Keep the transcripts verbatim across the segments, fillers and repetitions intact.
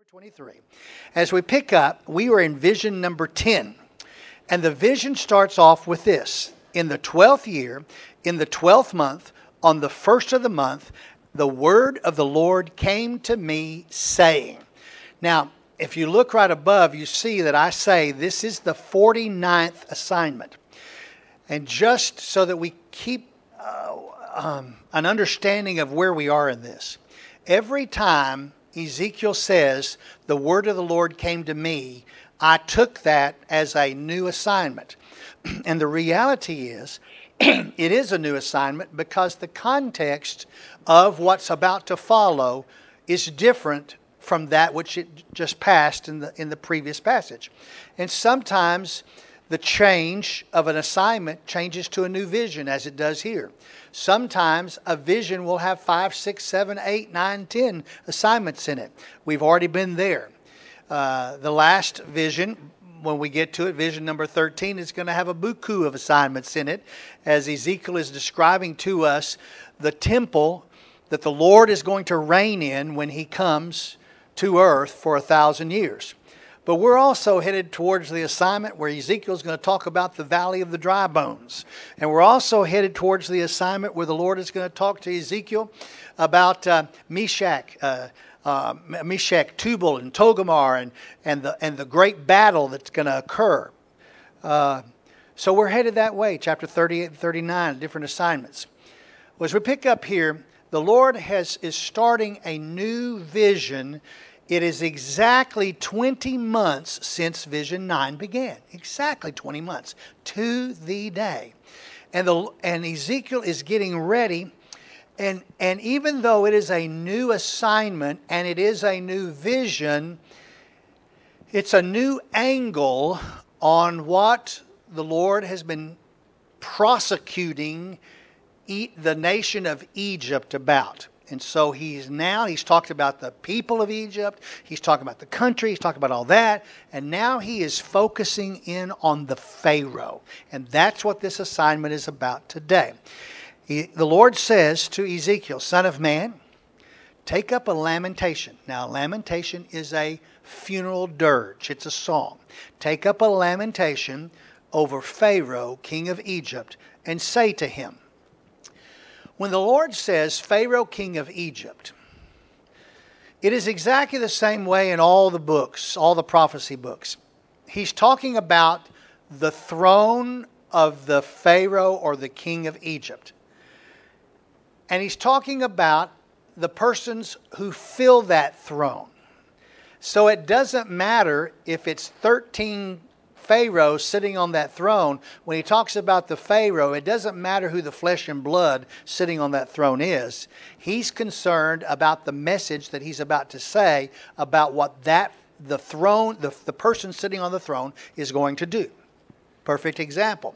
twenty-three. As we pick up, we are in vision number ten. And the vision starts off with this. In the twelfth year, in the twelfth month, on the first of the month, the word of the Lord came to me saying. Now, if you look right above, you see that I say this is the forty-ninth assignment. And just so that we keep uh, um, an understanding of where we are in this, every time Ezekiel says, the word of the Lord came to me, I took that as a new assignment. And the reality is, it is a new assignment because the context of what's about to follow is different from that which it just passed in the in the previous passage. And sometimes the change of an assignment changes to a new vision, as it does here. Sometimes a vision will have five, six, seven, eight, nine, ten assignments in it. We've already been there. Uh, the last vision, when we get to it, vision number thirteen, is going to have a buku of assignments in it, as Ezekiel is describing to us the temple that the Lord is going to reign in when He comes to earth for a thousand years. But we're also headed towards the assignment where Ezekiel is going to talk about the valley of the dry bones. And we're also headed towards the assignment where the Lord is going to talk to Ezekiel about uh, Meshach, uh, uh, Meshach, Tubal, and Togarmah, and, and, the, and the great battle that's going to occur. Uh, so we're headed that way, chapter thirty-eight and thirty-nine, different assignments. Well, as we pick up here, the Lord has is starting a new vision. It is exactly twenty months since Vision nine began. Exactly twenty months to the day. And the and Ezekiel is getting ready. And, and even though it is a new assignment and it is a new vision, it's a new angle on what the Lord has been prosecuting the nation of Egypt about. And so he's now, he's talked about the people of Egypt, he's talking about the country, he's talking about all that, and now he is focusing in on the Pharaoh. And that's what this assignment is about today. He, the Lord says to Ezekiel, Son of man, take up a lamentation. Now, lamentation is a funeral dirge. It's a song. Take up a lamentation over Pharaoh, king of Egypt, and say to him, when the Lord says, Pharaoh, king of Egypt, it is exactly the same way in all the books, all the prophecy books. He's talking about the throne of the Pharaoh or the king of Egypt. And he's talking about the persons who fill that throne. So it doesn't matter if it's thirteen Pharaoh sitting on that throne. When he talks about the Pharaoh, it doesn't matter who the flesh and blood sitting on that throne is. He's concerned about the message that he's about to say about what that the throne, the, the person sitting on the throne is going to do. Perfect example.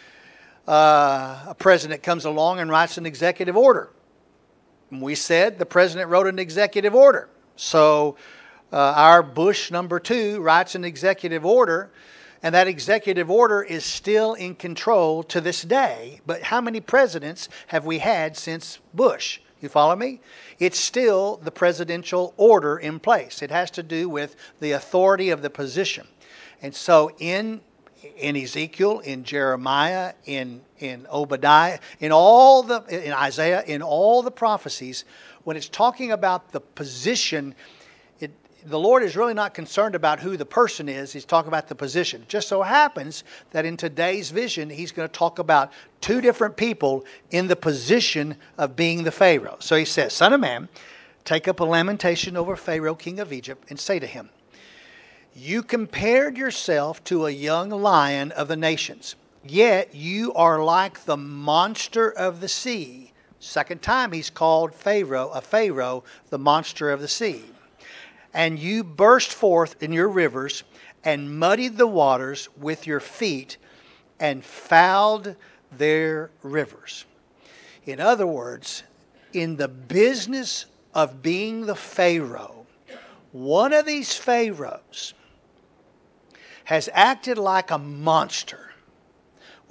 Uh, a president comes along and writes an executive order. We said the president wrote an executive order. So uh, our Bush number two writes an executive order. And that executive order is still in control to this day. But how many presidents have we had since Bush? You follow me? It's still the presidential order in place. It has to do with the authority of the position. And so in in Ezekiel, in Jeremiah, in, in Obadiah, in all the in Isaiah, in all the prophecies, when it's talking about the position, the Lord is really not concerned about who the person is. He's talking about the position. It just so happens that in today's vision, he's going to talk about two different people in the position of being the Pharaoh. So he says, Son of man, take up a lamentation over Pharaoh, king of Egypt, and say to him, you compared yourself to a young lion of the nations, yet you are like the monster of the sea. Second time he's called Pharaoh, a Pharaoh, the monster of the sea. And you burst forth in your rivers and muddied the waters with your feet and fouled their rivers. In other words, in the business of being the Pharaoh, one of these Pharaohs has acted like a monster.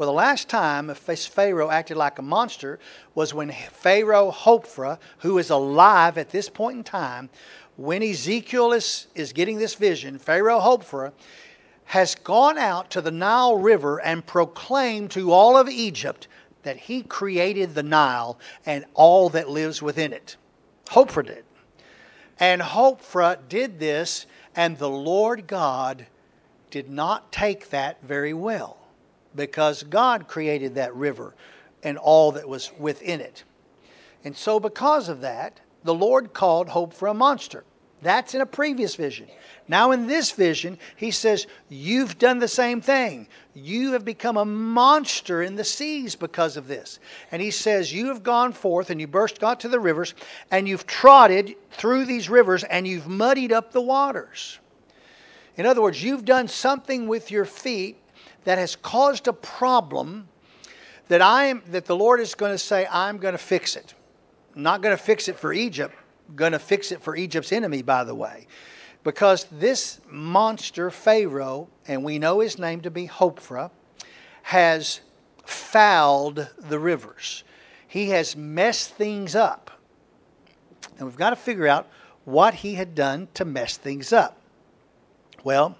Well, the last time Pharaoh acted like a monster was when Pharaoh Hophra, who is alive at this point in time, when Ezekiel is, is getting this vision, Pharaoh Hophra has gone out to the Nile River and proclaimed to all of Egypt that he created the Nile and all that lives within it. Hophra did. And Hophra did this, and the Lord God did not take that very well, because God created that river and all that was within it. And so because of that, the Lord called Hophra a monster. That's in a previous vision. Now in this vision, he says, you've done the same thing. You have become a monster in the seas because of this. And he says, you have gone forth and you burst got to the rivers, and you've trotted through these rivers and you've muddied up the waters. In other words, you've done something with your feet that has caused a problem that I am that the Lord is going to say, I'm going to fix it. I'm not going to fix it for Egypt. I'm going to fix it for Egypt's enemy, by the way. Because this monster, Pharaoh, and we know his name to be Hophra, has fouled the rivers. He has messed things up. And we've got to figure out what he had done to mess things up. Well,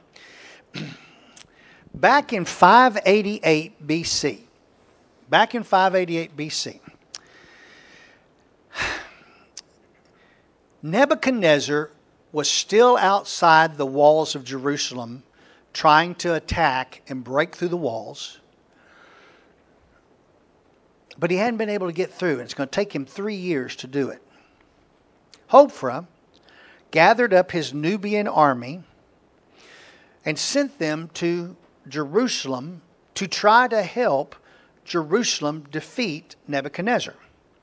back in five eighty-eight B C, back in five eighty-eight B C, Nebuchadnezzar was still outside the walls of Jerusalem trying to attack and break through the walls. But he hadn't been able to get through, and it's going to take him three years to do it. Hophra gathered up his Nubian army and sent them to Jerusalem to try to help Jerusalem defeat Nebuchadnezzar.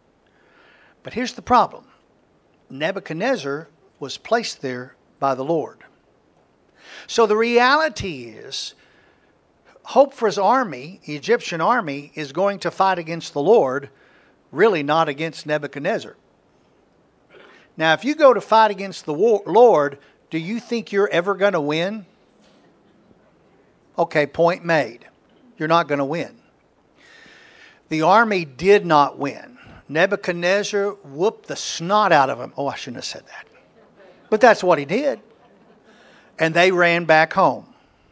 But here's the problem. Nebuchadnezzar was placed there by the Lord. So the reality is, Hophra's army, the Egyptian army, is going to fight against the Lord, really not against Nebuchadnezzar. Now, if you go to fight against the war, Lord, do you think you're ever going to win? Okay, point made. You're not going to win. The army did not win. Nebuchadnezzar whooped the snot out of him. Oh, I shouldn't have said that. But that's what he did. And they ran back home.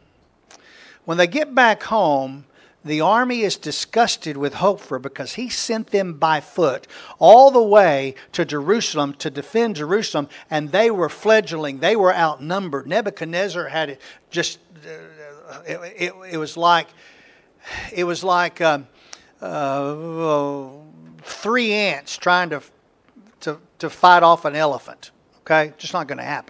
When they get back home, the army is disgusted with Hophra because he sent them by foot all the way to Jerusalem to defend Jerusalem, and they were fledgling. They were outnumbered. Nebuchadnezzar had it just, uh, it, it, it was like, it was like uh, uh, three ants trying to, to, to fight off an elephant. Okay, just not going to happen.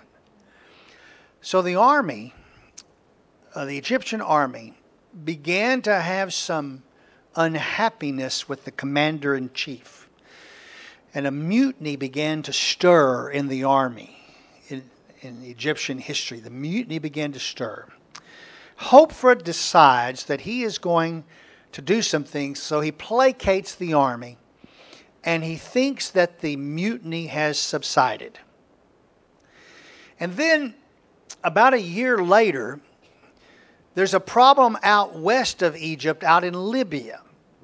So the army, uh, the Egyptian army, began to have some unhappiness with the commander-in-chief. And a mutiny began to stir in the army. In, in Egyptian history, the mutiny began to stir. Hophra decides that he is going to do some things, so he placates the army, and he thinks that the mutiny has subsided. And then, about a year later, there's a problem out west of Egypt, out in Libya.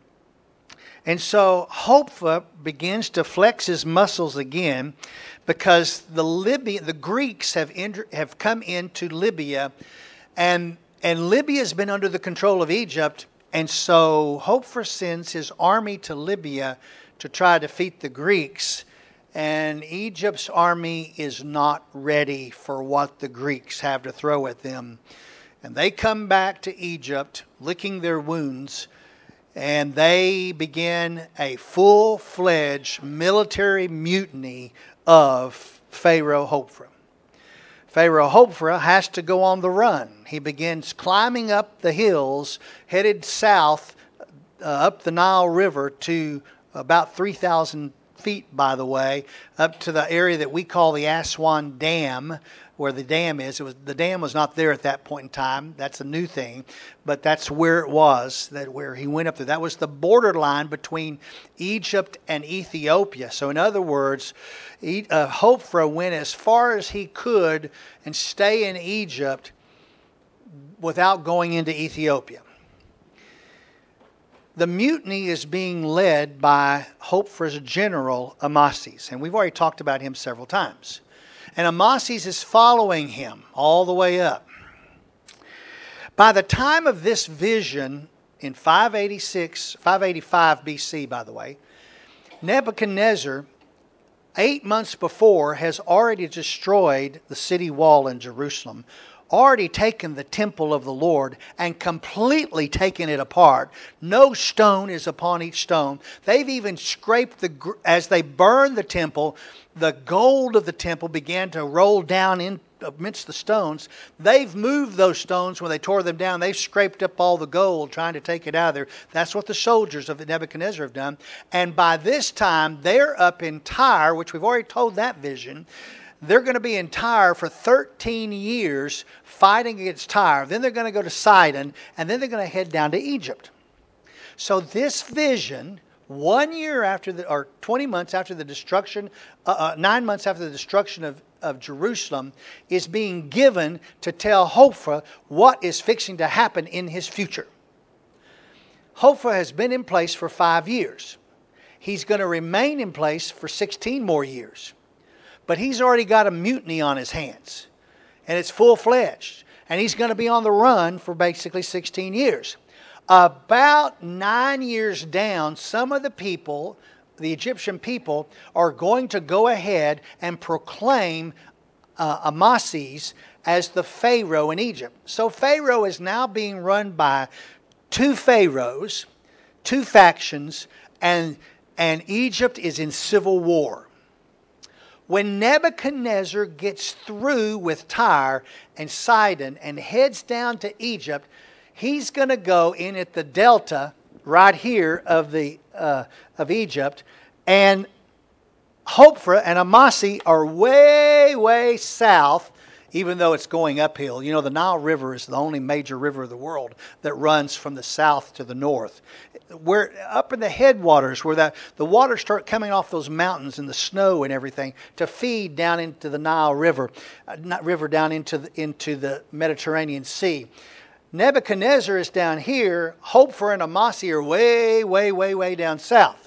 And so Hophra begins to flex his muscles again, because the Libya, the Greeks have inter, have come into Libya, and and Libya has been under the control of Egypt. And so Hophra sends his army to Libya to try to defeat the Greeks. And Egypt's army is not ready for what the Greeks have to throw at them. And they come back to Egypt, licking their wounds, and they begin a full-fledged military mutiny of Pharaoh Hophra. Pharaoh Hophra has to go on the run. He begins climbing up the hills, headed south uh, up the Nile River to about three thousand feet, by the way, up to the area that we call the Aswan Dam, where the dam is. It was the dam was not there at that point in time. That's a new thing, but that's where it was, that where he went up there. That was the borderline between Egypt and Ethiopia. So in other words, uh, Hophra went as far as he could and stay in Egypt without going into Ethiopia. The mutiny is being led by Hopefra's general, Amasis. And we've already talked about him several times. And Amasis is following him all the way up. By the time of this vision, in five eighty-six, five eighty-five B C, by the way, Nebuchadnezzar, eight months before, has already destroyed the city wall in Jerusalem, already taken the temple of the Lord and completely taken it apart. No stone is upon each stone. They've even scraped the, as they burned the temple, the gold of the temple began to roll down in amidst the stones. They've moved those stones when they tore them down. They've scraped up all the gold trying to take it out of there. That's what the soldiers of Nebuchadnezzar have done. And by this time, they're up in Tyre, which we've already told that vision. They're going to be in Tyre for thirteen years fighting against Tyre. Then they're going to go to Sidon, and then they're going to head down to Egypt. So this vision, one year after the, or twenty months after the destruction, uh, uh, nine months after the destruction of, of Jerusalem, is being given to tell Hophra what is fixing to happen in his future. Hophra has been in place for five years. He's going to remain in place for sixteen more years. But he's already got a mutiny on his hands. And it's full-fledged. And he's going to be on the run for basically sixteen years. About nine years down, some of the people, the Egyptian people, are going to go ahead and proclaim uh, Amasis as the Pharaoh in Egypt. So Pharaoh is now being run by two pharaohs, two factions, and, and Egypt is in civil war. When Nebuchadnezzar gets through with Tyre and Sidon and heads down to Egypt, he's going to go in at the delta right here of the uh, of Egypt, and Hophra and Amasis are way, way south, even though it's going uphill. You know, the Nile River is the only major river of the world that runs from the south to the north. We're up in the headwaters where the, the waters start coming off those mountains and the snow and everything to feed down into the Nile River, uh, not river down into the, into the Mediterranean Sea. Nebuchadnezzar is down here. Hophra and Amasis are way, way, way, way down south.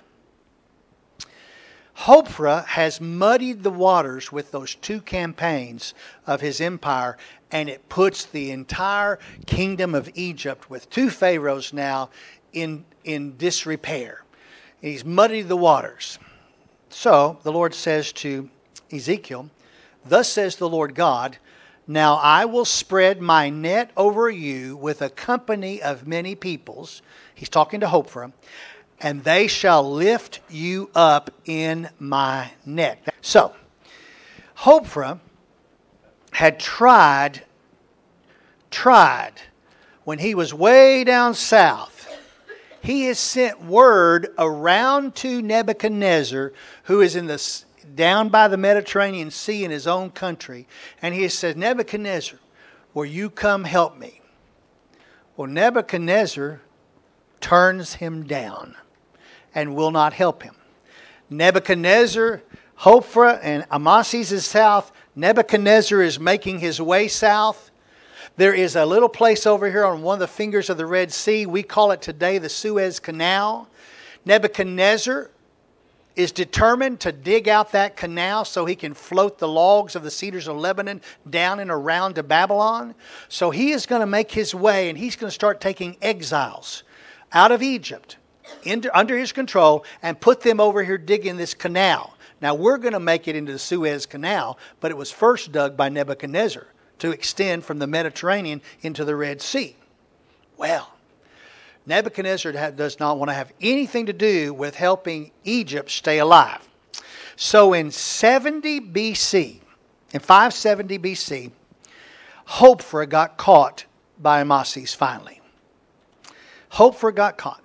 Hophra has muddied the waters with those two campaigns of his empire, and it puts the entire kingdom of Egypt with two pharaohs now in, in disrepair. He's muddied the waters. So the Lord says to Ezekiel, "Thus says the Lord God, now I will spread my net over you with a company of many peoples." He's talking to Hophra. "And they shall lift you up in my net." So, Hophra had tried, tried, when he was way down south, he has sent word around to Nebuchadnezzar, who is in the down by the Mediterranean Sea in his own country, and he has said, "Nebuchadnezzar, will you come help me?" Well, Nebuchadnezzar turns him down and will not help him. Nebuchadnezzar, Hophra, and Amasis is south. Nebuchadnezzar is making his way south. There is a little place over here on one of the fingers of the Red Sea. We call it today the Suez Canal. Nebuchadnezzar is determined to dig out that canal so he can float the logs of the cedars of Lebanon down and around to Babylon. So he is going to make his way, and he's going to start taking exiles out of Egypt into, under his control, and put them over here digging this canal. Now we're going to make it into the Suez Canal, but it was first dug by Nebuchadnezzar to extend from the Mediterranean into the Red Sea. Well, Nebuchadnezzar does not want to have anything to do with helping Egypt stay alive. So in seventy B C, in five seventy B C, Hophra got caught by Amasis finally. Hophra got caught.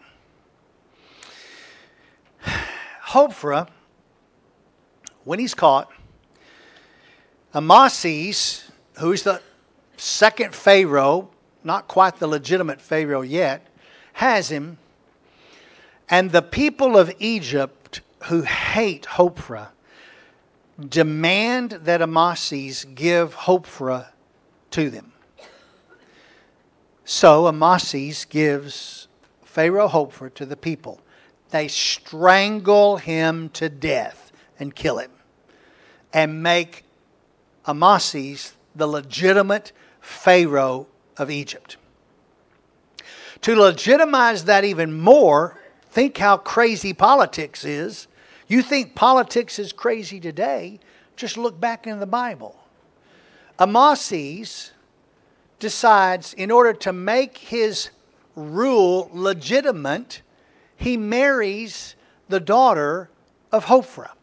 Hophra, when he's caught, Amasis, who's the second Pharaoh, not quite the legitimate Pharaoh yet, has him. And the people of Egypt who hate Hophra demand that Amasis give Hophra to them. So Amasis gives Pharaoh Hophra to the people. They strangle him to death and kill him and make Amasis the legitimate Pharaoh of Egypt. To legitimize that even more, think how crazy politics is. You think politics is crazy today, just look back in the Bible. Amasis decides, in order to make his rule legitimate, he marries the daughter of Hophra,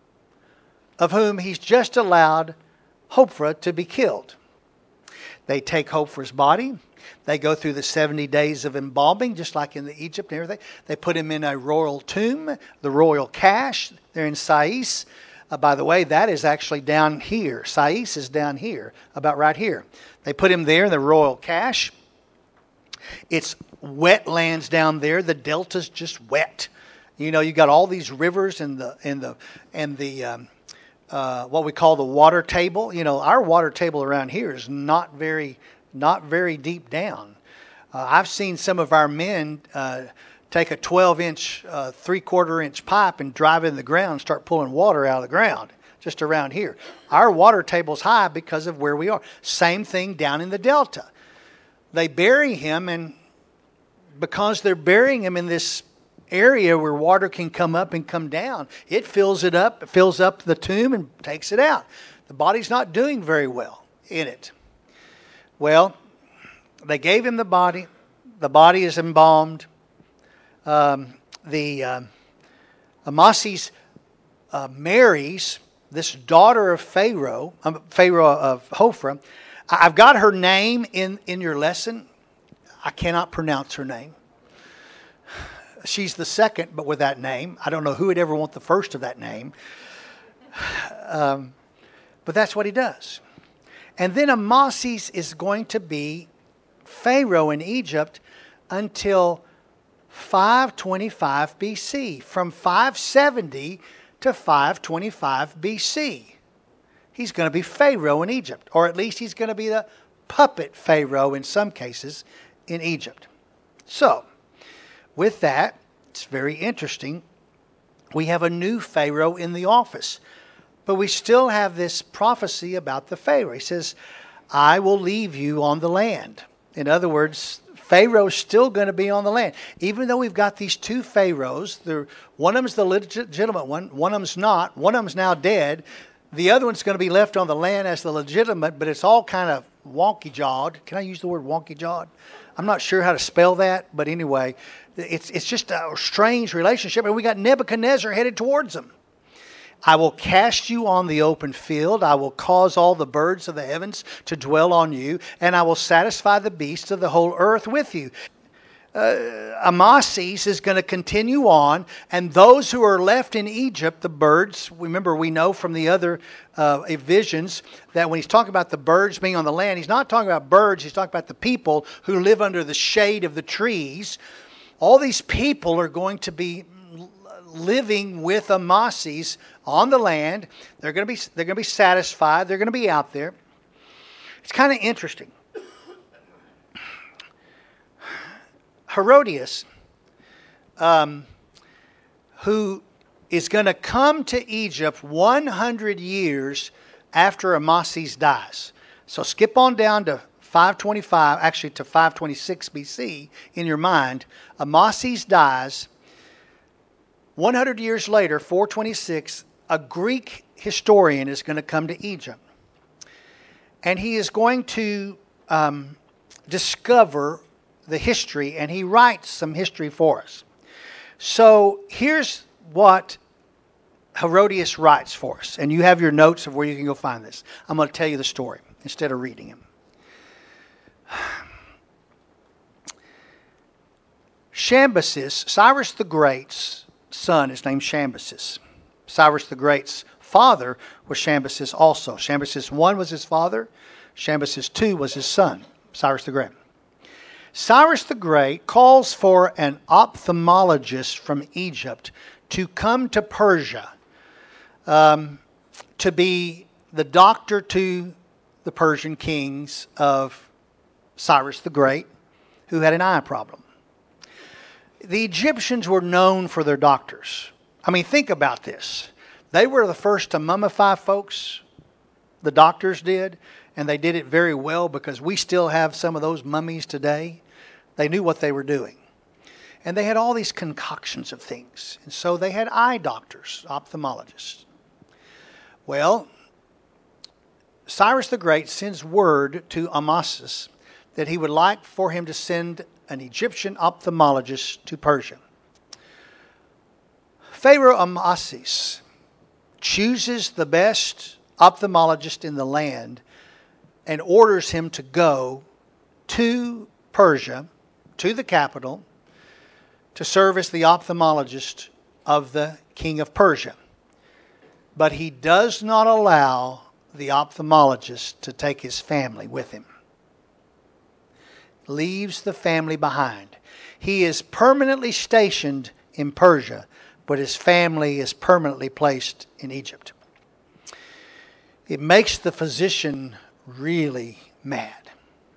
of whom he's just allowed Hophra to be killed. They take Hophra's body. They go through the seventy days of embalming, just like in the Egypt and everything. They put him in a royal tomb, the royal cache. They're in Sais. Uh, by the way, that is actually down here. Sais is down here, about right here. They put him there in the royal cache. It's wetlands down there. The delta's just wet. You know, you got all these rivers and the and the and the um, uh, what we call the water table. You know, our water table around here is not very not very deep down. Uh, I've seen some of our men uh, take a twelve inch, uh, three quarter inch pipe and drive it in the ground and start pulling water out of the ground just around here. Our water table's high because of where we are. Same thing down in the delta. They bury him, and because they're burying him in this area where water can come up and come down, it fills it up, it fills up the tomb and takes it out. The body's not doing very well in it. Well, they gave him the body. The body is embalmed. Um, the um, Amasis uh, marries this daughter of Pharaoh, um, Pharaoh of Hophra. I've got her name in, in your lesson. I cannot pronounce her name. She's the second, but with that name. I don't know who would ever want the first of that name. Um, but that's what he does. And then Amasis is going to be Pharaoh in Egypt until five twenty-five B C. From five seventy to five twenty-five B C. He's going to be Pharaoh in Egypt. Or at least he's going to be the puppet Pharaoh in some cases in Egypt. So, with that, it's very interesting. We have a new Pharaoh in the office. But we still have this prophecy about the Pharaoh. He says, I will leave you on the land. In other words, Pharaoh's still going to be on the land. Even though we've got these two Pharaohs, one of them's the legitimate one, one of them's not, one of them's now dead. The other one's going to be left on the land as the legitimate, but it's all kind of wonky-jawed. Can I use the word wonky-jawed? I'm not sure how to spell that, but anyway, it's it's just a strange relationship. And we got Nebuchadnezzar headed towards them. I will cast you on the open field. I will cause all the birds of the heavens to dwell on you, and I will satisfy the beasts of the whole earth with you. Uh, Amasis is going to continue on, and those who are left in Egypt, the birds, remember we know from the other uh, visions that when he's talking about the birds being on the land, he's not talking about birds, he's talking about the people who live under the shade of the trees. All these people are going to be living with Amasis on the land. They're going to be they're going to be satisfied. They're going to be out there. It's kind of interesting. Herodias, um, who is going to come to Egypt one hundred years after Amasis dies. So skip on down to five twenty-five, actually to five twenty-six B C in your mind. Amasis dies. one hundred years later, four twenty-six, a Greek historian is going to come to Egypt. And he is going to um, discover the history, and he writes some history for us. So here's what Herodias writes for us. And you have your notes of where you can go find this. I'm going to tell you the story instead of reading him. Shambasis, Cyrus the Great's son is named Shambasis. Cyrus the Great's father was Shambasis also. Shambasis one was his father. Shambasis two was his son, Cyrus the Great. Cyrus the Great calls for an ophthalmologist from Egypt to come to Persia um, to be the doctor to the Persian kings of Cyrus the Great, who had an eye problem. The Egyptians were known for their doctors. I mean, think about this. They were the first to mummify folks. The doctors did. And they did it very well because we still have some of those mummies today. They knew what they were doing. And they had all these concoctions of things. And so they had eye doctors, ophthalmologists. Well, Cyrus the Great sends word to Amasis that he would like for him to send an Egyptian ophthalmologist to Persia. Pharaoh Amasis chooses the best ophthalmologist in the land and orders him to go to Persia, to the capital, to serve as the ophthalmologist of the king of Persia. But he does not allow the ophthalmologist to take his family with him. Leaves the family behind. He is permanently stationed in Persia, but his family is permanently placed in Egypt. It makes the physician really mad.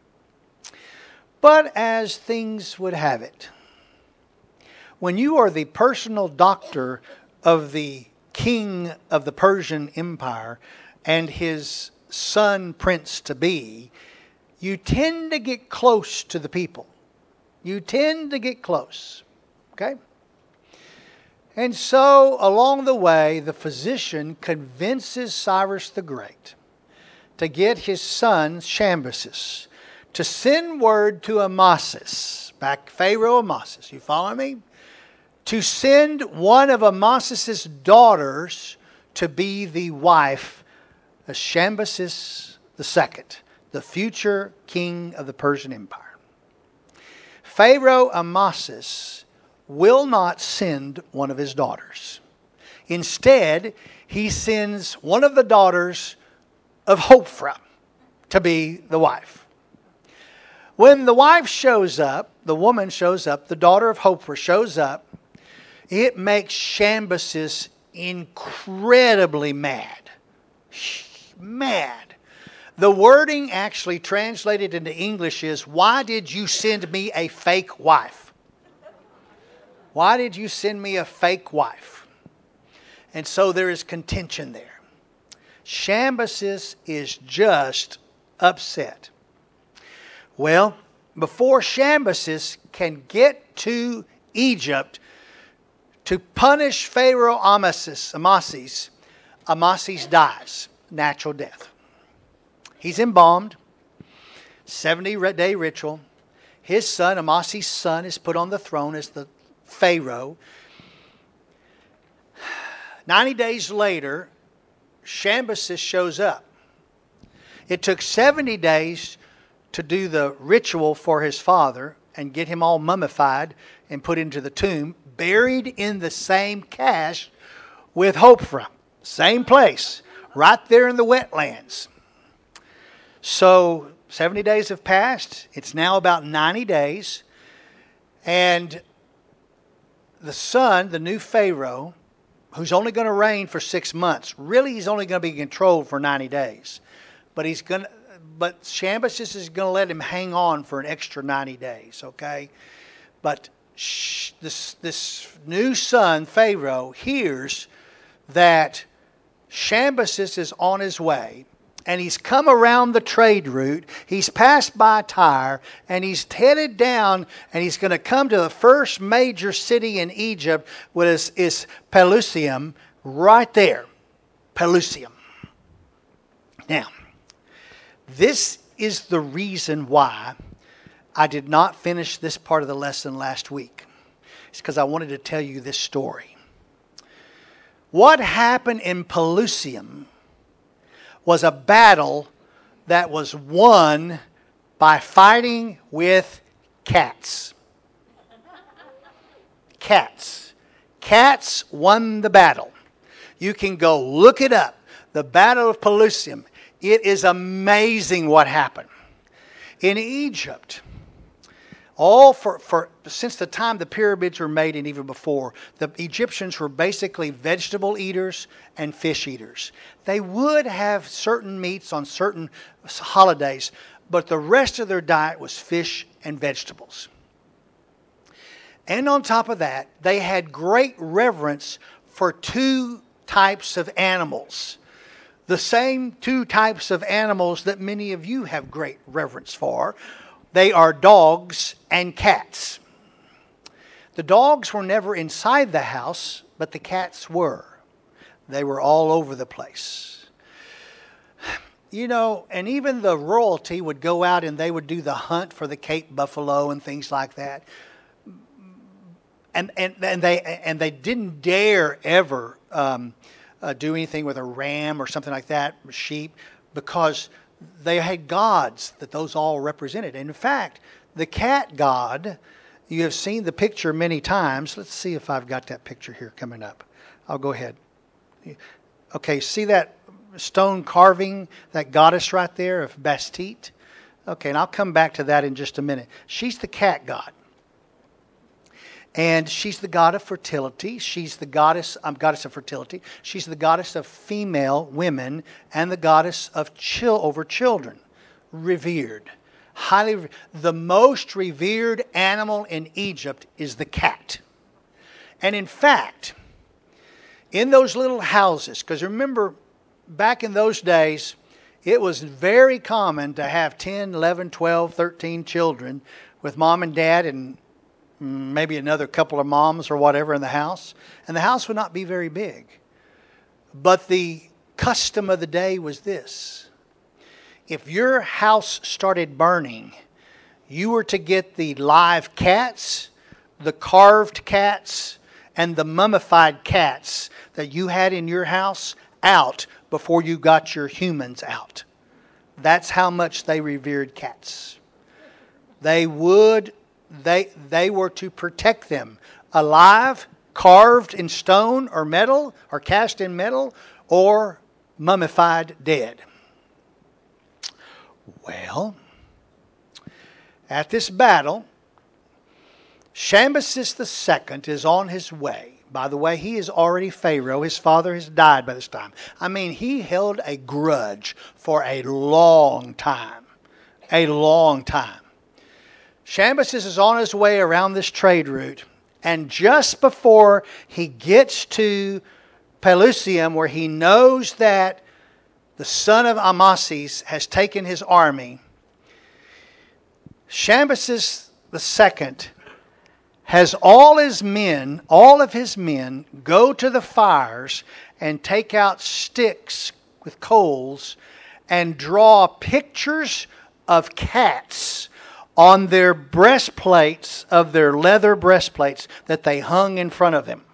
But as things would have it, when you are the personal doctor of the king of the Persian Empire and his son prince-to-be, you tend to get close to the people. You tend to get close. Okay? And so, along the way, the physician convinces Cyrus the Great to get his son, Shambasis, to send word to Amasis, back Pharaoh Amasis, you follow me? To send one of Amasis's daughters to be the wife of Shambasis the Second, the future king of the Persian Empire. Pharaoh Amasis will not send one of his daughters. Instead, he sends one of the daughters of Hophra to be the wife. When the wife shows up, the woman shows up, the daughter of Hophra shows up, it makes Shambasis incredibly mad. Mad. The wording actually translated into English is, why did you send me a fake wife? Why did you send me a fake wife? And so there is contention there. Shambasis is just upset. Well, before Shambasis can get to Egypt to punish Pharaoh Amasis, Amasis, Amasis dies, natural death. He's embalmed, seventy-day ritual. His son, Amasis' son, is put on the throne as the Pharaoh. ninety days later, Shambasis shows up. It took seventy days to do the ritual for his father and get him all mummified and put into the tomb, buried in the same cache with Hophra. Same place, right there in the wetlands. So seventy days have passed. It's now about ninety days. And the son, the new Pharaoh, who's only going to reign for six months. Really, he's only going to be controlled for ninety days. But he's going to, but Shambasis is going to let him hang on for an extra ninety days, okay? But sh- this, this new son, Pharaoh, hears that Shambasis is on his way, and he's come around the trade route. He's passed by Tyre, and he's headed down, and he's going to come to the first major city in Egypt, which is, is Pelusium, right there. Pelusium. Now, this is the reason why I did not finish this part of the lesson last week. It's because I wanted to tell you this story. What happened in Pelusium was a battle that was won by fighting with cats. Cats. Cats won the battle. You can go look it up. The Battle of Pelusium. It is amazing what happened. In Egypt, all for, for since the time the pyramids were made and even before, the Egyptians were basically vegetable eaters and fish eaters. They would have certain meats on certain holidays, but the rest of their diet was fish and vegetables. And on top of that, they had great reverence for two types of animals. The same two types of animals that many of you have great reverence for. They are dogs and cats. The dogs were never inside the house, but the cats were. They were all over the place. You know, and even the royalty would go out and they would do the hunt for the Cape buffalo and things like that. And and, and they and they didn't dare ever um, uh, do anything with a ram or something like that, sheep, because they had gods that those all represented. And in fact, the cat god, you have seen the picture many times. Let's see if I've got that picture here coming up. I'll go ahead. Okay, see that stone carving, that goddess right there of Bastet? Okay, and I'll come back to that in just a minute. She's the cat god. And she's the god of fertility. She's the goddess, um, goddess of fertility. She's the goddess of female women and the goddess of chill over children. Revered. Highly, the most revered animal in Egypt is the cat. And in fact, in those little houses, because remember, back in those days, it was very common to have ten, eleven, twelve, thirteen children with mom and dad and maybe another couple of moms or whatever in the house. And the house would not be very big. But the custom of the day was this. If your house started burning, you were to get the live cats, the carved cats, and the mummified cats that you had in your house out before you got your humans out. That's how much they revered cats. They would, they, they were to protect them alive, carved in stone or metal, or cast in metal, or mummified dead. Well, at this battle, Shambasis the Second is on his way. By the way, he is already Pharaoh. His father has died by this time. I mean, he held a grudge for a long time. A long time. Shambasis is on his way around this trade route. And just before he gets to Pelusium, where he knows that the son of Amasis has taken his army, Shambasis the Second has all his men, all of his men, go to the fires and take out sticks with coals and draw pictures of cats on their breastplates, of their leather breastplates that they hung in front of them.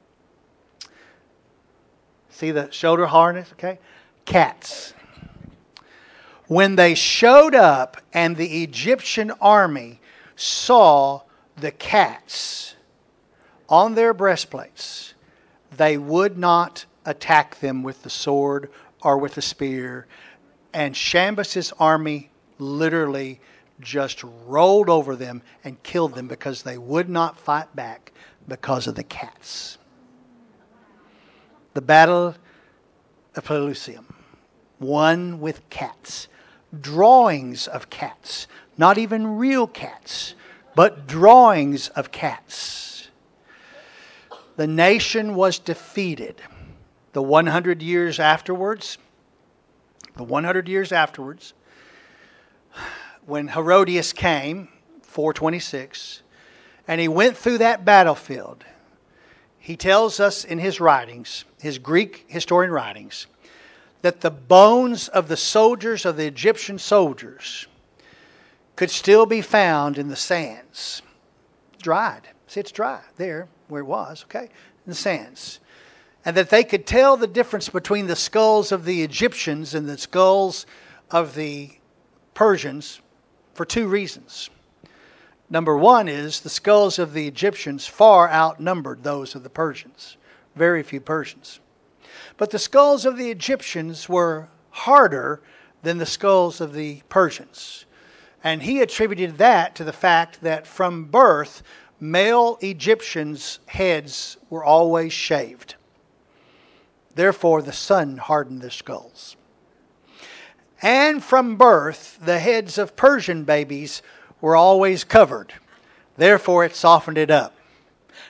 See the shoulder harness, okay? Cats. When they showed up and the Egyptian army saw the cats on their breastplates, they would not attack them with the sword or with the spear. And Shambasis' army literally just rolled over them and killed them because they would not fight back because of the cats. The Battle of Pelusium. Won with cats. Drawings of cats. Not even real cats, but drawings of cats. The nation was defeated. The one hundred years afterwards, the one hundred years afterwards, when Herodias came, four twenty-six, and he went through that battlefield, he tells us in his writings, his Greek historian writings, that the bones of the soldiers, of the Egyptian soldiers, could still be found in the sands. Dried. See, it's dry there where it was, okay? In the sands. And that they could tell the difference between the skulls of the Egyptians and the skulls of the Persians for two reasons. Number one is the skulls of the Egyptians far outnumbered those of the Persians. Very few Persians. But the skulls of the Egyptians were harder than the skulls of the Persians. And he attributed that to the fact that from birth, male Egyptians' heads were always shaved. Therefore, the sun hardened their skulls. And from birth, the heads of Persian babies were always covered. Therefore, it softened it up.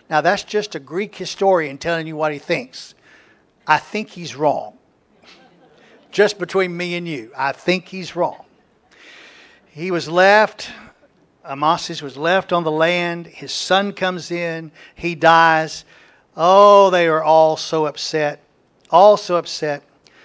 Now, that's just a Greek historian telling you what he thinks. I think he's wrong. Just between me and you, I think he's wrong. He was left, Amasis was left on the land. His son comes in. He dies. Oh, they are all so upset. All so upset.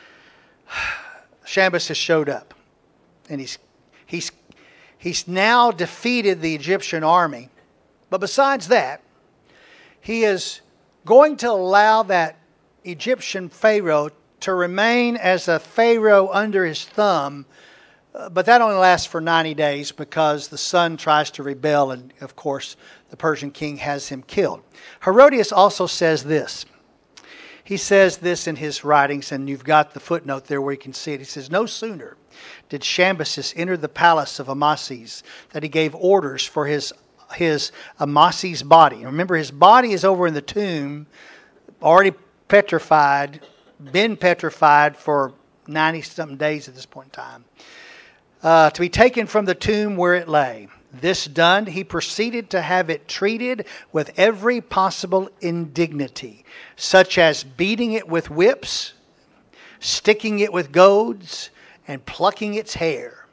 Shambasis has showed up. And he's, he's, he's now defeated the Egyptian army. But besides that, he is going to allow that Egyptian Pharaoh to remain as a Pharaoh under his thumb. Uh, but that only lasts for ninety days because the son tries to rebel. And, of course, the Persian king has him killed. Herodias also says this. He says this in his writings, and you've got the footnote there where you can see it. He says, no sooner did Shambasis enter the palace of Amasis that he gave orders for his, his Amasis body. Remember, his body is over in the tomb, already petrified, been petrified for ninety-something days at this point in time, uh, to be taken from the tomb where it lay. This done, he proceeded to have it treated with every possible indignity, such as beating it with whips, sticking it with goads, and plucking its hair.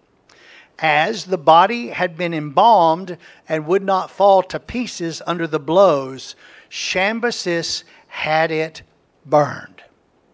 As the body had been embalmed and would not fall to pieces under the blows, Shambasis had it burned.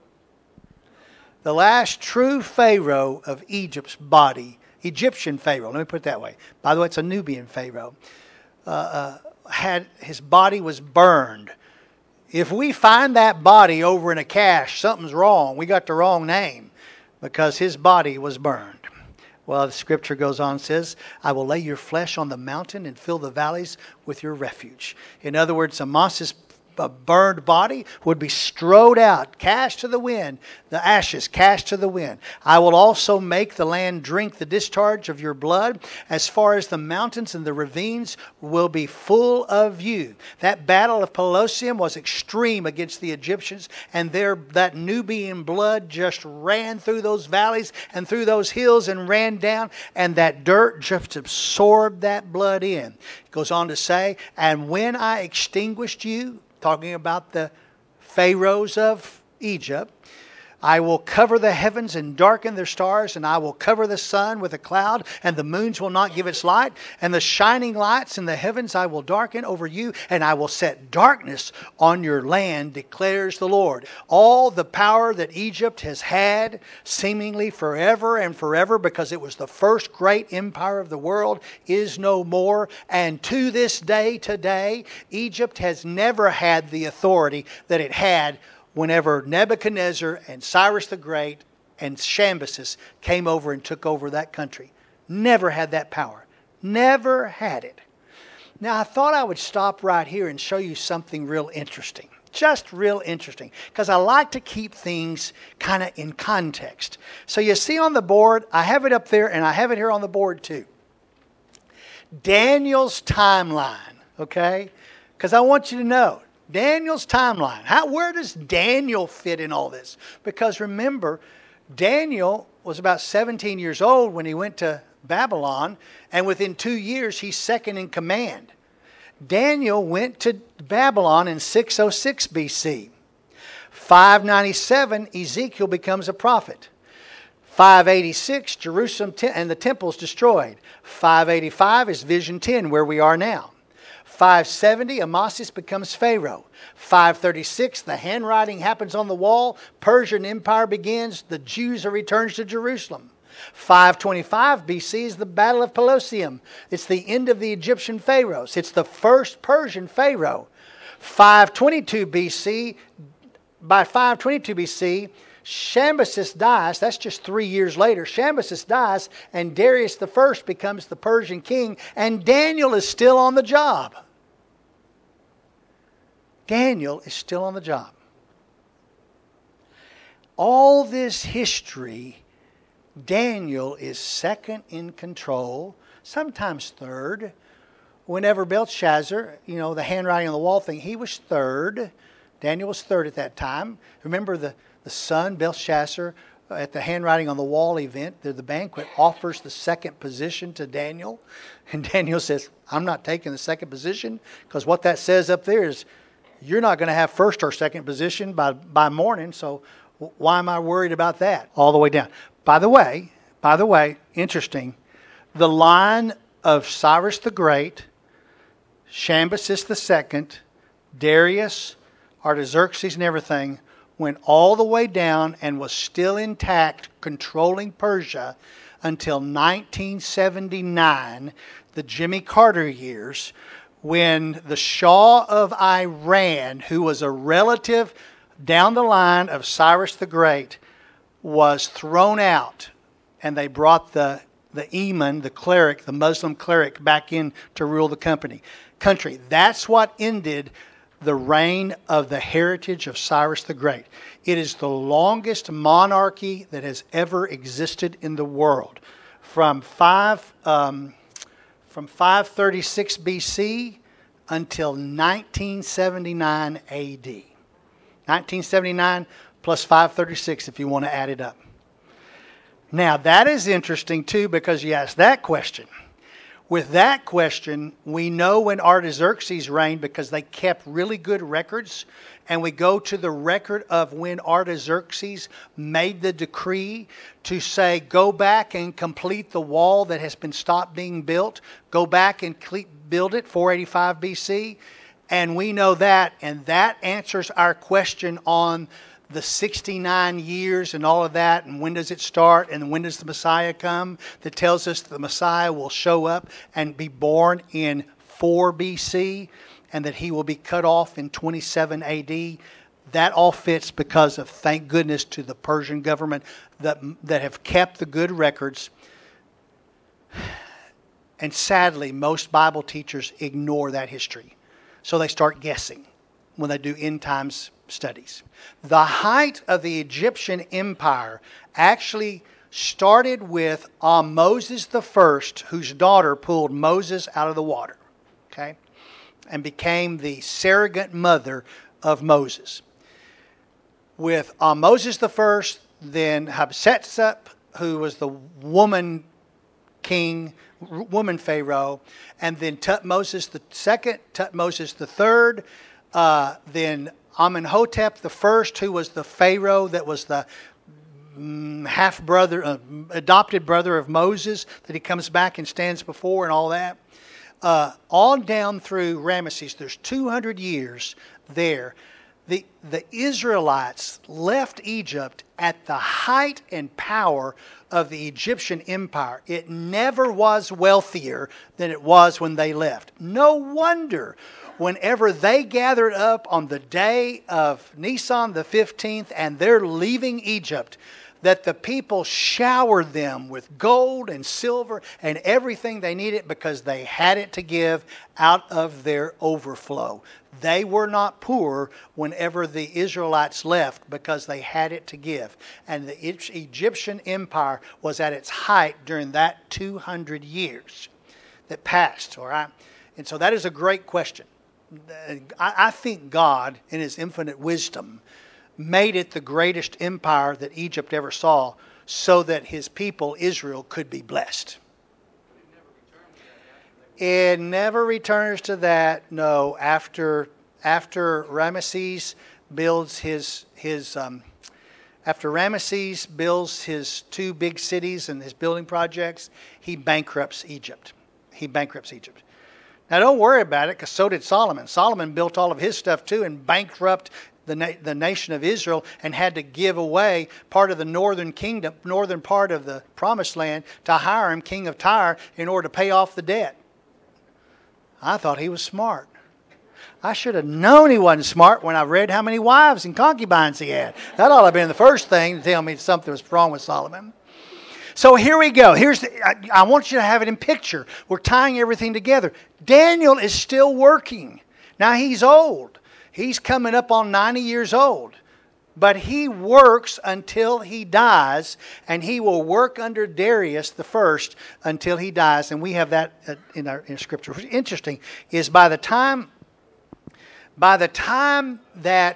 The last true Pharaoh of Egypt's body, Egyptian Pharaoh, let me put it that way. By the way, it's a Nubian Pharaoh. Uh, uh, had his body was burned. If we find that body over in a cache, something's wrong. We got the wrong name because his body was burned. Well, the scripture goes on and says, I will lay your flesh on the mountain and fill the valleys with your refuge. In other words, Amasis' a burned body would be strode out, cast to the wind, the ashes cast to the wind. I will also make the land drink the discharge of your blood, as far as the mountains and the ravines will be full of you. That battle of Pelusium was extreme against the Egyptians, and their that Nubian blood just ran through those valleys and through those hills and ran down, and that dirt just absorbed that blood in. It goes on to say, and when I extinguished you, talking about the pharaohs of Egypt, I will cover the heavens and darken their stars, and I will cover the sun with a cloud, and the moons will not give its light, and the shining lights in the heavens I will darken over you, and I will set darkness on your land, declares the Lord. All the power that Egypt has had, seemingly forever and forever, because it was the first great empire of the world, is no more. And to this day, today, Egypt has never had the authority that it had whenever Nebuchadnezzar and Cyrus the Great and Shambasis came over and took over that country. Never had that power. Never had it. Now, I thought I would stop right here and show you something real interesting. Just real interesting. Because I like to keep things kind of in context. So you see on the board, I have it up there and I have it here on the board too. Daniel's timeline. Okay? Because I want you to know. Daniel's timeline. How, where does Daniel fit in all this? Because remember, Daniel was about seventeen years old when he went to Babylon, and within two years he's second in command. Daniel went to Babylon in six oh six B C. five ninety-seven, Ezekiel becomes a prophet. five eighty-six, Jerusalem and the temple is destroyed. five eighty-five is Vision ten, where we are now. five seventy, Amasis becomes Pharaoh. five thirty-six, the handwriting happens on the wall. Persian Empire begins. The Jews are returned to Jerusalem. five twenty-five B C is the Battle of Pelusium. It's the end of the Egyptian pharaohs. It's the first Persian pharaoh. five twenty-two B C, by five twenty-two B C, Shambasis dies. That's just three years later. Shambasis dies, and Darius the First becomes the Persian king, and Daniel is still on the job. Daniel is still on the job. All this history, Daniel is second in control, sometimes third. Whenever Belshazzar, you know, the handwriting on the wall thing, he was third. Daniel was third at that time. Remember the, the son, Belshazzar, at the handwriting on the wall event, the, the banquet offers the second position to Daniel. And Daniel says, I'm not taking the second position, because what that says up there is you're not going to have first or second position by, by morning. So why am I worried about that? All the way down. By the way, by the way, interesting, the line of Cyrus the Great, Cambyses the Second, Darius, Artaxerxes and everything went all the way down and was still intact, controlling Persia until nineteen seventy-nine, the Jimmy Carter years, when the Shah of Iran, who was a relative down the line of Cyrus the Great, was thrown out, and they brought the the imam, the cleric, the Muslim cleric, back in to rule the company country. That's what ended the reign of the heritage of Cyrus the Great. It is the longest monarchy that has ever existed in the world, from five um, from five thirty-six B C until nineteen seventy-nine A D. nineteen seventy-nine plus five thirty-six, if you want to add it up. Now, that is interesting, too, because you asked that question. With that question, we know when Artaxerxes reigned because they kept really good records. And we go to the record of when Artaxerxes made the decree to say, go back and complete the wall that has been stopped being built. Go back and build it, four eighty-five B C. And we know that, and that answers our question on the sixty-nine years and all of that, and when does it start, and when does the Messiah come, that tells us that the Messiah will show up and be born in four B C, and that he will be cut off in twenty-seven A D. That all fits because of, thank goodness, to the Persian government that, that have kept the good records. And sadly, most Bible teachers ignore that history. So they start guessing when they do end times studies. The height of the Egyptian empire actually started with uh, Moses the First, whose daughter pulled Moses out of the water, okay, and became the surrogate mother of Moses. With uh, Moses the First, then Hatshepsut, who was the woman king, woman Pharaoh, and then Tutmosis the Second, Tutmosis the Third, uh, then Amenhotep the First, who was the Pharaoh that was the mm, half brother, uh, adopted brother of Moses, that he comes back and stands before, and all that. Uh, on down through Ramesses, there's two hundred years there. The, the Israelites left Egypt at the height and power of the Egyptian empire. It never was wealthier than it was when they left. No wonder whenever they gathered up on the day of Nisan the fifteenth and they're leaving Egypt, that the people showered them with gold and silver and everything they needed because they had it to give out of their overflow. They were not poor whenever the Israelites left because they had it to give. And the Egyptian empire was at its height during that two hundred years that passed. All right? And so that is a great question. I think God, in His infinite wisdom, made it the greatest empire that Egypt ever saw so that His people, Israel, could be blessed. It never returns to that. No, after after Ramesses builds his his um, after Ramesses builds his two big cities and his building projects, he bankrupts Egypt. He bankrupts Egypt. Now, don't worry about it, because so did Solomon. Solomon built all of his stuff too and bankrupt the na- the nation of Israel and had to give away part of the northern kingdom, northern part of the promised land, to Hiram, king of Tyre, in order to pay off the debt. I thought he was smart. I should have known he wasn't smart when I read how many wives and concubines he had. That ought to have been the first thing to tell me something was wrong with Solomon. So here we go. Here's the, I, I want you to have it in picture. We're tying everything together. Daniel is still working. Now he's old. He's coming up on ninety years old. But he works until he dies, and he will work under Darius the First until he dies. And we have that in our, in our scripture. What's interesting is by the time, by the time that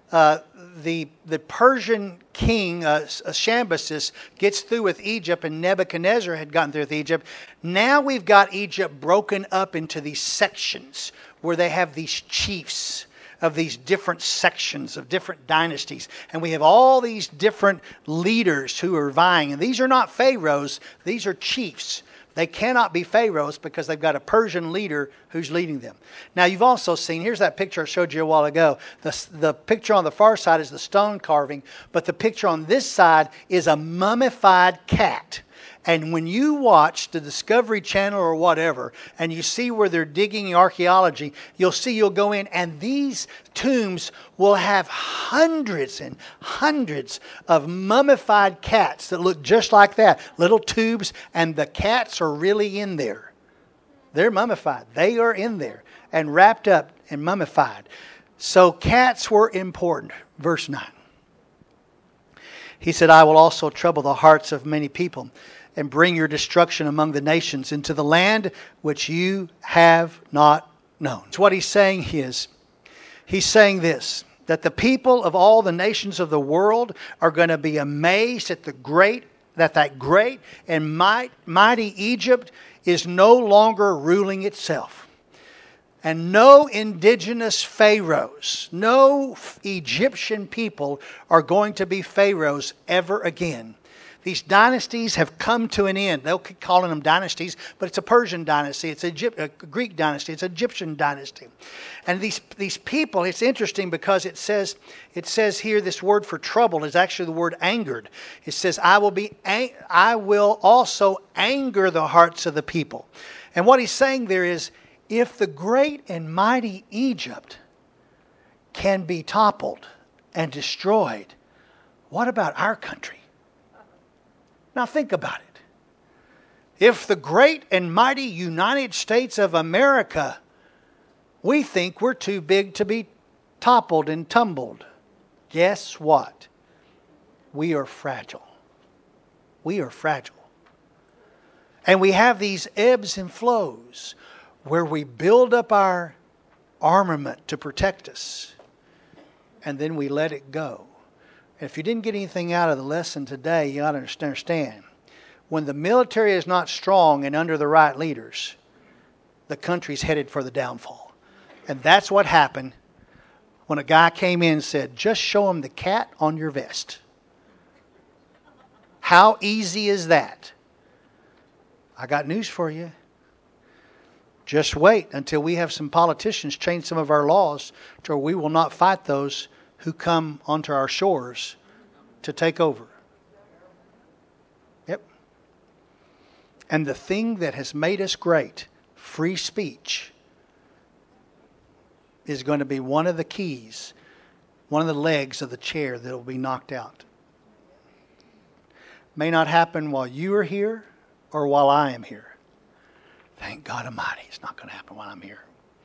uh, the the Persian king uh, Shambasis gets through with Egypt, and Nebuchadnezzar had gotten through with Egypt. Now we've got Egypt broken up into these sections where they have these chiefs of these different sections of different dynasties. And we have all these different leaders who are vying. And these are not pharaohs, these are chiefs. They cannot be pharaohs because they've got a Persian leader who's leading them. Now you've also seen, here's that picture I showed you a while ago. The, the picture on the far side is the stone carving, but the picture on this side is a mummified cat. And when you watch the Discovery Channel or whatever, and you see where they're digging archaeology, you'll see you'll go in, and these tombs will have hundreds and hundreds of mummified cats that look just like that. Little tubes, and the cats are really in there. They're mummified. They are in there and wrapped up and mummified. So cats were important. Verse nine. He said, I will also trouble the hearts of many people, and bring your destruction among the nations into the land which you have not known. So what he's saying is, he's saying this, that the people of all the nations of the world are going to be amazed at the great, that that great and might, mighty Egypt is no longer ruling itself. And no indigenous pharaohs, no Egyptian people are going to be pharaohs ever again. These dynasties have come to an end. They'll keep calling them dynasties, but it's a Persian dynasty. It's a, Egypt, a Greek dynasty. It's an Egyptian dynasty. And these, these people, it's interesting because it says, it says here this word for trouble is actually the word angered. It says, I will be, ang- I will also anger the hearts of the people. And what he's saying there is, if the great and mighty Egypt can be toppled and destroyed, what about our country? Now think about it. If the great and mighty United States of America, we think we're too big to be toppled and tumbled, guess what? We are fragile. We are fragile. And we have these ebbs and flows where we build up our armament to protect us, and then we let it go. If you didn't get anything out of the lesson today, you ought to understand. When the military is not strong and under the right leaders, the country's headed for the downfall. And that's what happened when a guy came in and said, just show him the cat on your vest. How easy is that? I got news for you. Just wait until we have some politicians change some of our laws to where we will not fight those who come onto our shores to take over. Yep. And the thing that has made us great, free speech, is going to be one of the keys, one of the legs of the chair that will be knocked out. May not happen while you are here or while I am here. Thank God Almighty, it's not going to happen while I'm here.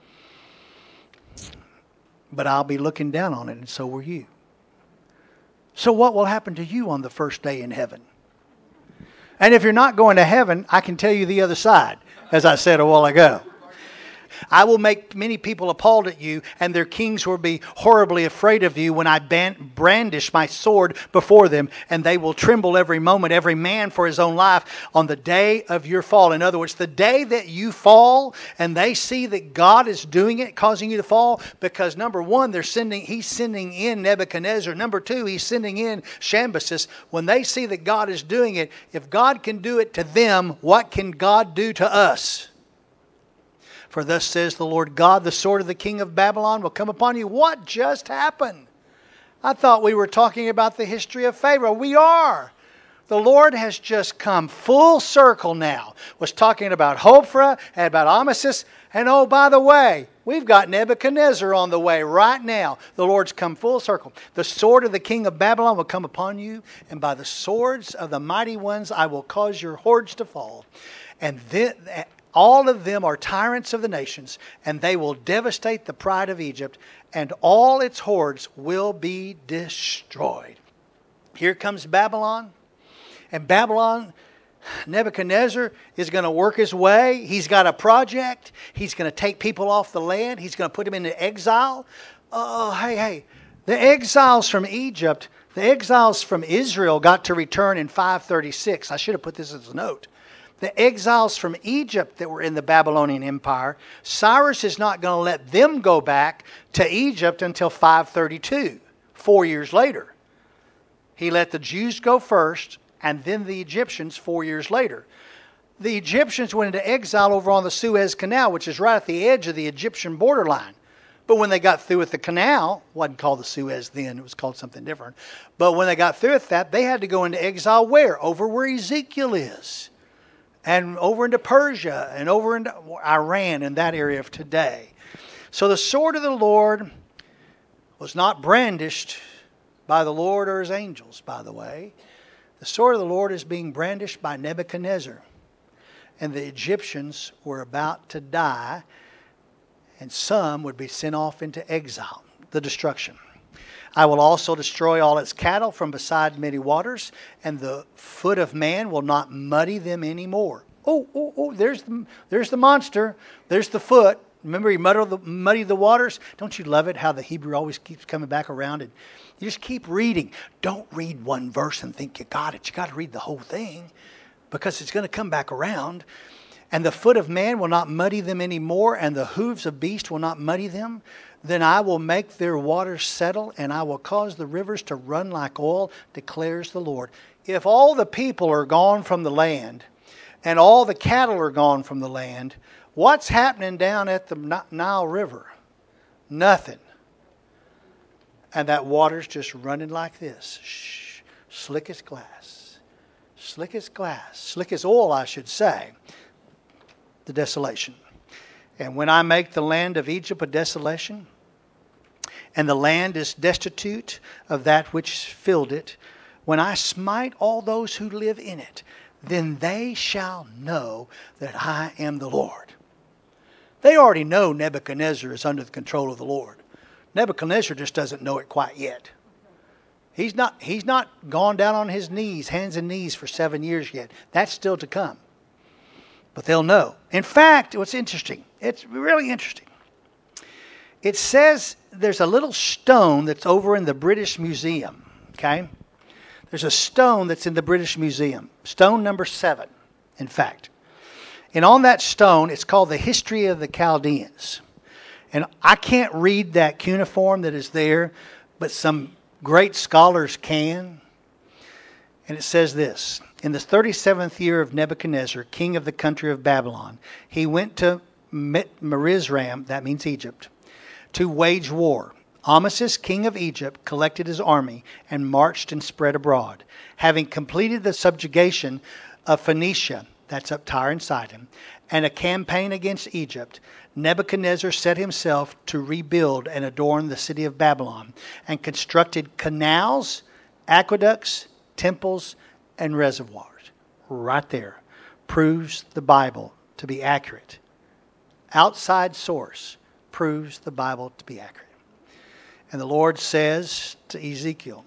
But I'll be looking down on it, and so will you. So what will happen to you on the first day in heaven? And if you're not going to heaven, I can tell you the other side, as I said a while ago. I will make many people appalled at you, and their kings will be horribly afraid of you when I ban- brandish my sword before them, and they will tremble every moment, every man for his own life, on the day of your fall. In other words, the day that you fall, and they see that God is doing it, causing you to fall, because number one, they're sending, he's sending in Nebuchadnezzar. Number two, he's sending in Shambasis. When they see that God is doing it, if God can do it to them, what can God do to us? For thus says the Lord God, the sword of the king of Babylon will come upon you. What just happened? I thought we were talking about the history of Pharaoh. We are. The Lord has just come full circle now. Was talking about Hophra and about Amasis. And oh, by the way, we've got Nebuchadnezzar on the way right now. The Lord's come full circle. The sword of the king of Babylon will come upon you. And by the swords of the mighty ones, I will cause your hordes to fall. And then... all of them are tyrants of the nations, and they will devastate the pride of Egypt, and all its hordes will be destroyed. Here comes Babylon, and Babylon, Nebuchadnezzar is going to work his way. He's got a project. He's going to take people off the land. He's going to put them into exile. Oh, hey, hey, The exiles from Egypt, the exiles from Israel got to return in five thirty-six. I should have put this as a note. The exiles from Egypt that were in the Babylonian Empire, Cyrus is not going to let them go back to Egypt until five thirty-two, four years later. He let the Jews go first, and then the Egyptians four years later. The Egyptians went into exile over on the Suez Canal, which is right at the edge of the Egyptian borderline. But when they got through with the canal, it wasn't called the Suez then, it was called something different. But when they got through with that, they had to go into exile where? Over where Ezekiel is. And over into Persia and over into Iran and that area of today. So the sword of the Lord was not brandished by the Lord or his angels, by the way. The sword of the Lord is being brandished by Nebuchadnezzar. And the Egyptians were about to die, and some would be sent off into exile, the destruction. I will also destroy all its cattle from beside many waters, and the foot of man will not muddy them anymore. Oh, oh, oh, there's the, there's the monster. There's the foot. Remember he muddied the, muddied the waters? Don't you love it how the Hebrew always keeps coming back around? And you just keep reading. Don't read one verse and think you got it. You got to read the whole thing because it's going to come back around. And the foot of man will not muddy them anymore, and the hooves of beast will not muddy them. Then I will make their waters settle, and I will cause the rivers to run like oil, declares the Lord. If all the people are gone from the land, and all the cattle are gone from the land, what's happening down at the Nile River? Nothing. And that water's just running like this. Shh, slick as glass. Slick as glass. Slick as oil, I should say. The desolation. And when I make the land of Egypt a desolation, and the land is destitute of that which filled it, when I smite all those who live in it, then they shall know that I am the Lord. They already know Nebuchadnezzar is under the control of the Lord. Nebuchadnezzar just doesn't know it quite yet. He's not, he's not gone down on his knees, hands and knees for seven years yet. That's still to come. But they'll know. In fact, what's interesting, it's really interesting. It says there's a little stone that's over in the British Museum. Okay? There's a stone that's in the British Museum. Stone number seven, in fact. And on that stone, it's called the History of the Chaldeans. And I can't read that cuneiform that is there, but some great scholars can. And it says this. In the thirty-seventh year of Nebuchadnezzar, king of the country of Babylon, he went to Merizram, that means Egypt, to wage war. Amasis, king of Egypt, collected his army and marched and spread abroad. Having completed the subjugation of Phoenicia, that's up Tyre and Sidon, and a campaign against Egypt, Nebuchadnezzar set himself to rebuild and adorn the city of Babylon and constructed canals, aqueducts, temples, and reservoirs. Right there. Proves the Bible to be accurate. Outside source proves the Bible to be accurate. And the Lord says to Ezekiel,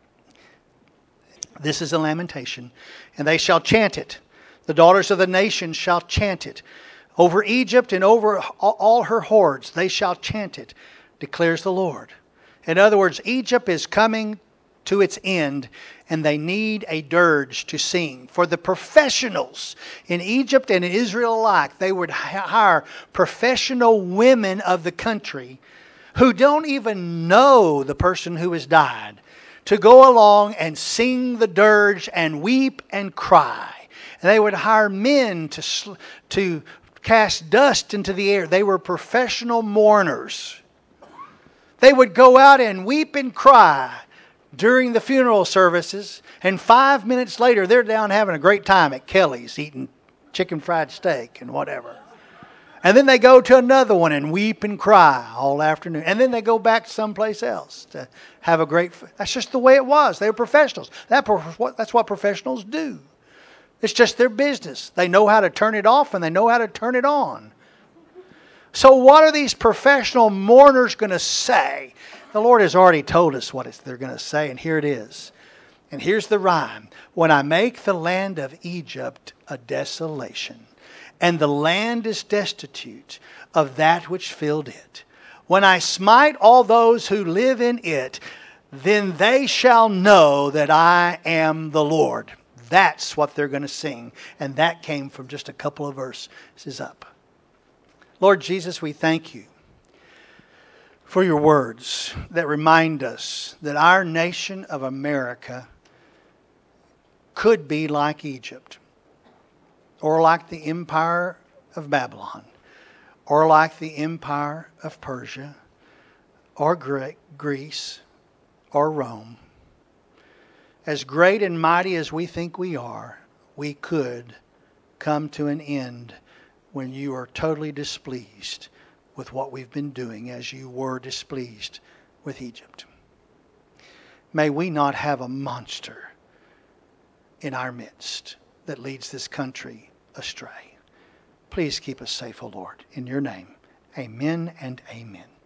this is a lamentation, and they shall chant it. The daughters of the nations shall chant it. Over Egypt and over all her hordes, they shall chant it, declares the Lord. In other words, Egypt is coming to its end, and they need a dirge to sing. For the professionals in Egypt and in Israel alike, they would hire professional women of the country who don't even know the person who has died to go along and sing the dirge and weep and cry. And they would hire men to, to cast dust into the air. They were professional mourners. They would go out and weep and cry during the funeral services, and five minutes later they're down having a great time at Kelly's eating chicken fried steak and whatever. And then they go to another one and weep and cry all afternoon. And then they go back someplace else to have a great... That's just the way it was. They were professionals. That, that's what professionals do. It's just their business. They know how to turn it off and they know how to turn it on. So what are these professional mourners going to say? The Lord has already told us what they're going to say, and here it is. And here's the rhyme. When I make the land of Egypt a desolation, and the land is destitute of that which filled it, When I smite all those who live in it, then they shall know that I am the Lord. That's what they're going to sing. And that came from just a couple of verses up. Lord Jesus, we thank you for your words that remind us that our nation of America could be like Egypt, or like the empire of Babylon, or like the empire of Persia, or Greece, or Rome. As great and mighty as we think we are, we could come to an end when you are totally displeased with what we've been doing, as you were displeased with Egypt. May we not have a monster in our midst that leads this country astray. Please keep us safe, O Lord. In your name, amen and amen.